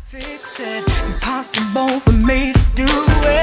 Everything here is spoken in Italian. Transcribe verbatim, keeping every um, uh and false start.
Fix it, impossible for me to do it.